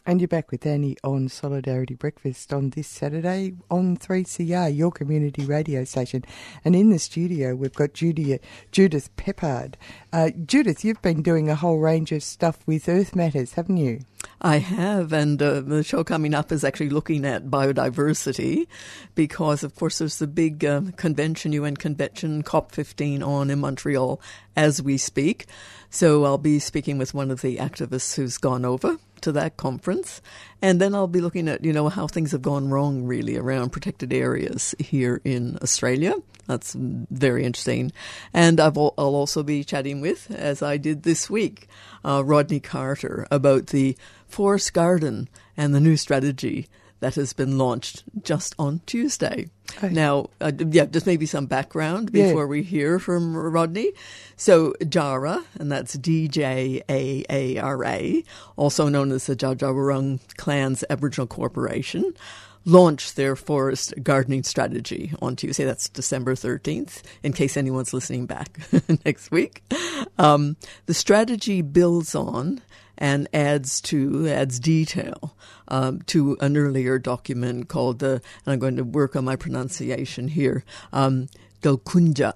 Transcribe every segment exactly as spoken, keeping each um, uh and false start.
And you're back with Annie on Solidarity Breakfast on this Saturday on three C R, your community radio station. And in the studio, we've got Judy, Judith Peppard. Uh, Judith, you've been doing a whole range of stuff with Earth Matters, haven't you? I have, and uh, the show coming up is actually looking at biodiversity because, of course, there's the big uh, convention, U N convention, COP fifteen on in Montreal as we speak. So I'll be speaking with one of the activists who's gone over to that conference, and then I'll be looking at, you know, how things have gone wrong really around protected areas here in Australia. That's very interesting. And I've, I'll also be chatting with, as I did this week, uh, Rodney Carter about the Forest Garden and the new strategy that has been launched just on Tuesday. Okay. Now, uh, yeah, just maybe some background before yeah. we hear from Rodney. So JARA, and that's D J A A R A, also known as the Dja Dja Wurrung Clans Aboriginal Corporation, launched their forest gardening strategy on Tuesday. That's December thirteenth, in case anyone's listening back next week. Um, the strategy builds on and adds to, adds detail um, to an earlier document called the, and I'm going to work on my pronunciation here, um, Dalkunja,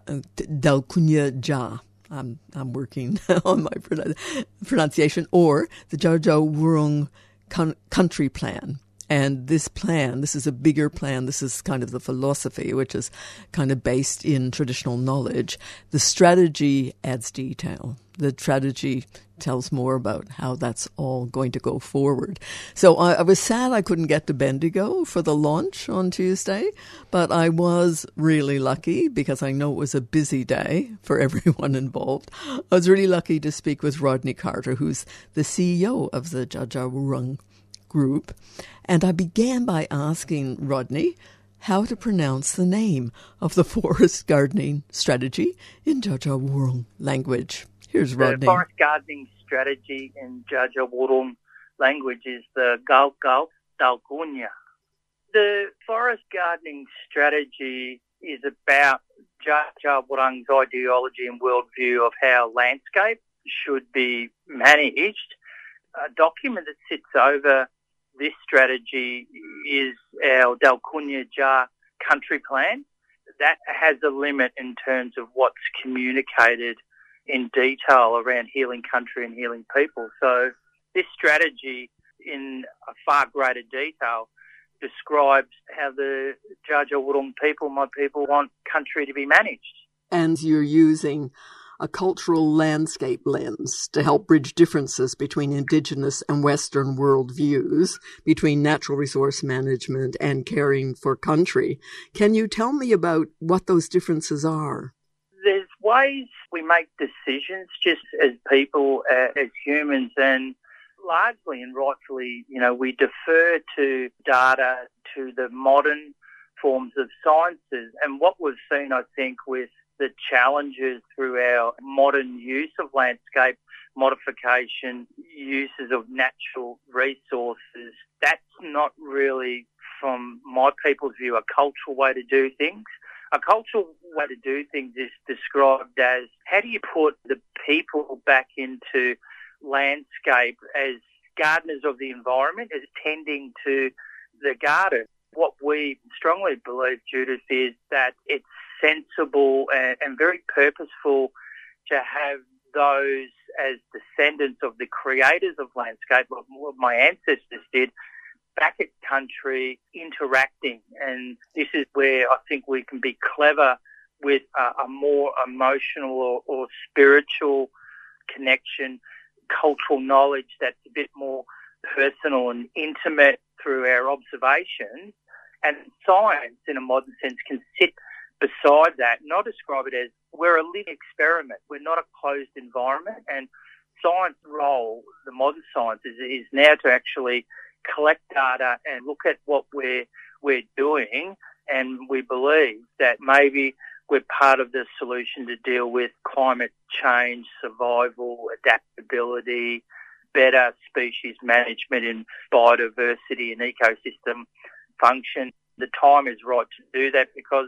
Dalkunja Dja. I'm, I'm working on my pronunciation, or the Dja Dja Wurrung Country Plan. And this plan, this is a bigger plan. This is kind of the philosophy, which is kind of based in traditional knowledge. The strategy adds detail. The strategy tells more about how that's all going to go forward. So I, I was sad I couldn't get to Bendigo for the launch on Tuesday, but I was really lucky because I know it was a busy day for everyone involved. I was really lucky to speak with Rodney Carter, who's the C E O of the Dja Dja Wurrung group. And I began by asking Rodney how to pronounce the name of the forest gardening strategy in Dja Dja Wurrung language. Here's Rodney. The forest gardening strategy in Dja Dja Wurrung language is the Gal Gal Dalkunya. The forest gardening strategy is about Dja Dja Wurrung's ideology and worldview of how landscape should be managed. A document that sits over this strategy is our Dalkunja Dja country plan. That has a limit in terms of what's communicated in detail around healing country and healing people. So this strategy in a far greater detail describes how the Dja Dja Wurrung people, my people, want country to be managed. And you're using a cultural landscape lens to help bridge differences between Indigenous and Western world views, between natural resource management and caring for country. Can you tell me about what those differences are? There's ways we make decisions just as people, uh, as humans, and largely and rightfully, you know, we defer to data, to the modern forms of sciences. And what we've seen, I think, with the challenges through our modern use of landscape modification, uses of natural resources, that's not really, from my people's view, a cultural way to do things. A cultural way to do things is described as how do you put the people back into landscape as gardeners of the environment, as tending to the garden. What we strongly believe, Judith, is that it's sensible and, and very purposeful to have those as descendants of the creators of landscape, what my ancestors did, back at country, interacting. And this is where I think we can be clever with a, a more emotional or, or spiritual connection, cultural knowledge that's a bit more personal and intimate through our observations. And science, in a modern sense, can sit beside that, not describe it as we're a living experiment. We're not a closed environment. And science role, the modern science, is, is now to actually collect data and look at what we're we're doing. And we believe that maybe we're part of the solution to deal with climate change, survival, adaptability, better species management and biodiversity and ecosystem function. The time is right to do that because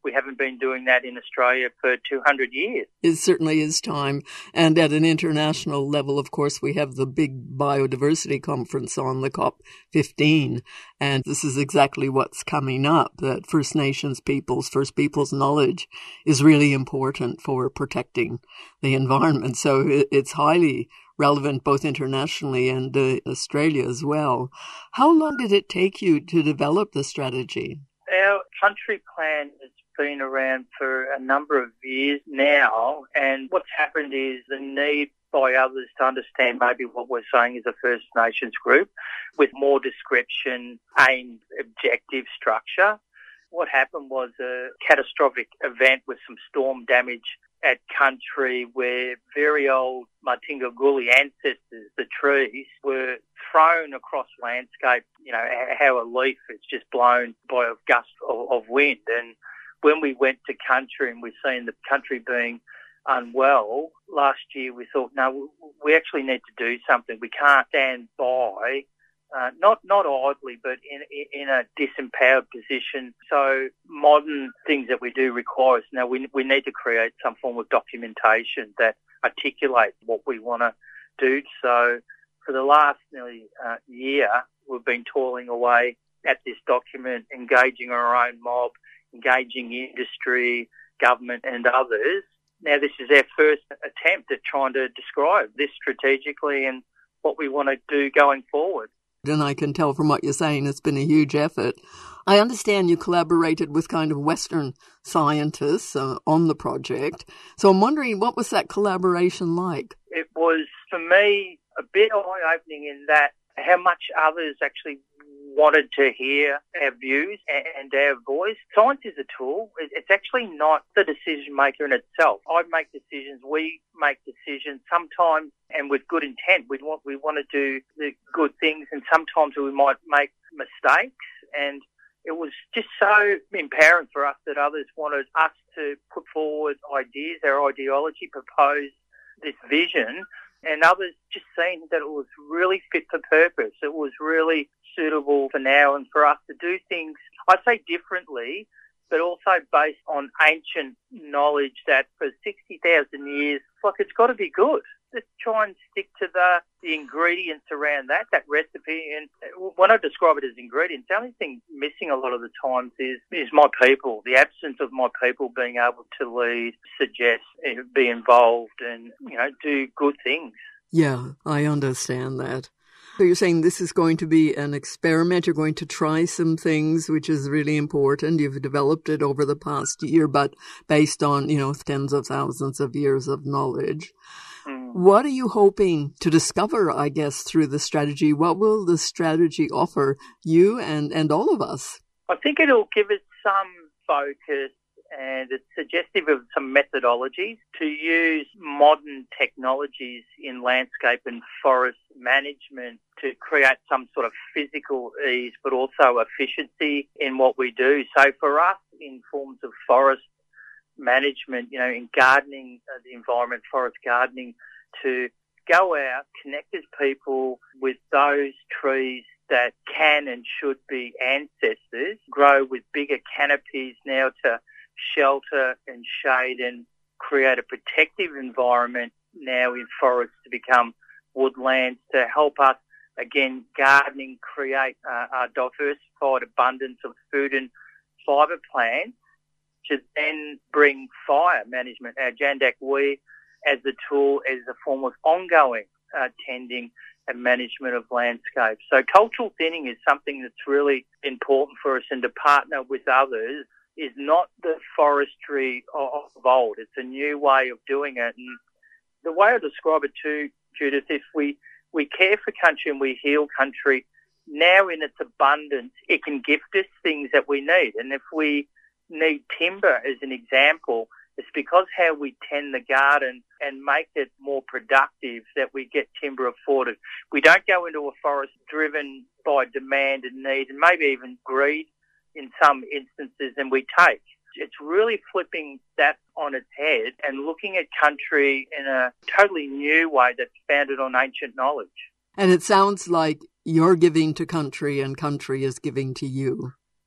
we haven't been doing that in Australia for two hundred years. It certainly is time. And at an international level, of course, we have the big biodiversity conference on, the COP fifteen. And this is exactly what's coming up, that First Nations peoples, First Peoples knowledge is really important for protecting the environment. So it's highly relevant both internationally and uh, Australia as well. How long did it take you to develop the strategy? Our country plan has been around for a number of years now, and what's happened is the need by others to understand maybe what we're saying is a First Nations group with more description, aimed, objective structure. What happened was a catastrophic event with some storm damage at country where very old Martinga Gully ancestors, the trees, were thrown across landscape, you know, how a leaf is just blown by a gust of, of wind. And when we went to country and we've seen the country being unwell, last year we thought, no, we actually need to do something. We can't stand by, uh, not not idly, but in in a disempowered position. So modern things that we do require us. Now we we need to create some form of documentation that articulates what we want to do. So for the last nearly uh, year, we've been toiling away at this document, engaging our own mob, engaging industry, government and others. Now this is our first attempt at trying to describe this strategically and what we want to do going forward. And I can tell from what you're saying, it's been a huge effort. I understand you collaborated with kind of Western scientists uh, on the project. So I'm wondering, what was that collaboration like? It was, for me, a bit eye-opening in that how much others actually wanted to hear our views and our voice. Science is a tool. It's actually not the decision maker in itself. I make decisions, we make decisions sometimes, and with good intent. We want we want to do the good things, and sometimes we might make mistakes. And it was just so empowering for us that others wanted us to put forward ideas, our ideology, propose this vision, and others just seen that it was really fit for purpose. It was really suitable for now and for us to do things, I'd say differently, but also based on ancient knowledge that for sixty thousand years, like, it's got to be good. Let's try and stick to the, the ingredients around that, that recipe. And when I describe it as ingredients, the only thing missing a lot of the times is, is my people, the absence of my people being able to lead, suggest, be involved and, you know, do good things. Yeah, I understand that. So you're saying this is going to be an experiment. You're going to try some things, which is really important. You've developed it over the past year, but based on, you know, tens of thousands of years of knowledge. Mm. What are you hoping to discover, I guess, through the strategy? What will the strategy offer you and, and all of us? I think it'll give us some focus, and it's suggestive of some methodologies to use modern technologies in landscape and forest management to create some sort of physical ease, but also efficiency in what we do. So for us, in forms of forest management, you know, in gardening, uh, the environment, forest gardening, to go out, connect as people with those trees that can and should be ancestors, grow with bigger canopies now to shelter and shade and create a protective environment now in forests to become woodlands, to help us, again, gardening, create uh, a diversified abundance of food and fibre plants, to then bring fire management, our Jandak we, as a tool, as a form of ongoing uh, tending and management of landscapes. So cultural thinning is something that's really important for us, and to partner with others is not the forestry of old. It's a new way of doing it. And the way I describe it too, Judith, if we, we care for country and we heal country, now in its abundance, it can gift us things that we need. And if we need timber as an example, it's because how we tend the garden and make it more productive that we get timber afforded. We don't go into a forest driven by demand and need, and maybe even greed in some instances, and we take. It's really flipping that on its head and looking at country in a totally new way that's founded on ancient knowledge. And it sounds like you're giving to country and country is giving to you.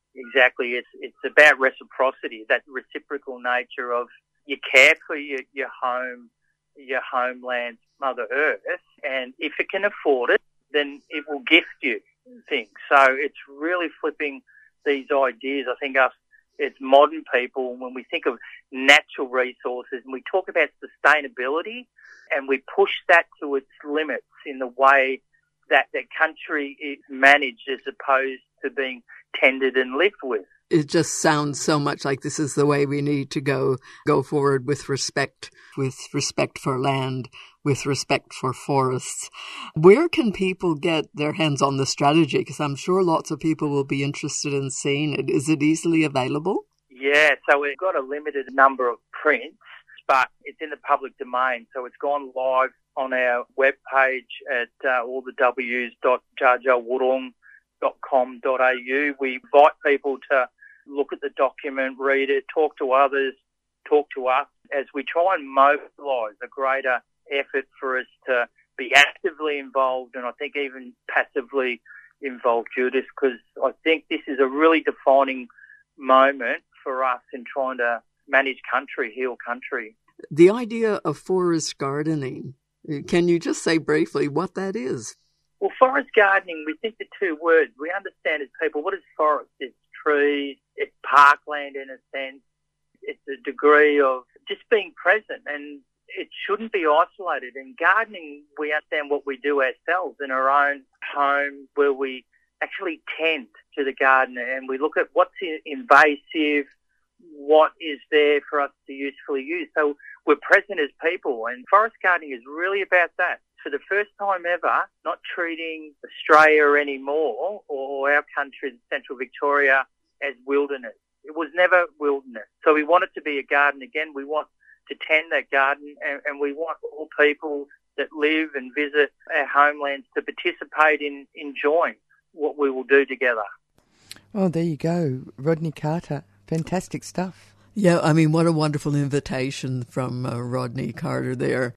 Exactly. It's it's about reciprocity, that reciprocal nature of you care for your, your home, your homeland, Mother Earth, and if it can afford it, then it will gift you things. So it's really flipping these ideas. I think us as modern people, when we think of natural resources and we talk about sustainability and we push that to its limits in the way that the country is managed as opposed to being tended and lived with. It just sounds so much like this is the way we need to go, go forward with respect, with respect for land, with respect for forests. Where can people get their hands on the strategy? Because I'm sure lots of people will be interested in seeing it. Is it easily available? Yeah, so we've got a limited number of prints, but it's in the public domain. So it's gone live on our webpage at uh, all the w's dot jar jar wurrung dot com dot a u. We invite people to look at the document, read it, talk to others, talk to us, as we try and mobilise a greater effort for us to be actively involved and I think even passively involved, Judith, because I think this is a really defining moment for us in trying to manage country, heal country. The idea of forest gardening, can you just say briefly what that is? Well, forest gardening, we think the two words, we understand as people, what is forest? It's trees, it's parkland in a sense, it's a degree of just being present, and it shouldn't be isolated. In gardening, we understand what we do ourselves in our own home, where we actually tend to the garden and we look at what's invasive, what is there for us to usefully use. So we're present as people, and forest gardening is really about that. For the first time ever, not treating Australia anymore or our country, Central Victoria, as wilderness. It was never wilderness. So we want it to be a garden again. We want to tend that garden, and, and we want all people that live and visit our homelands to participate in enjoying what we will do together. Oh, there you go. Rodney Carter. Fantastic stuff. Yeah, I mean, what a wonderful invitation from uh, Rodney Carter there.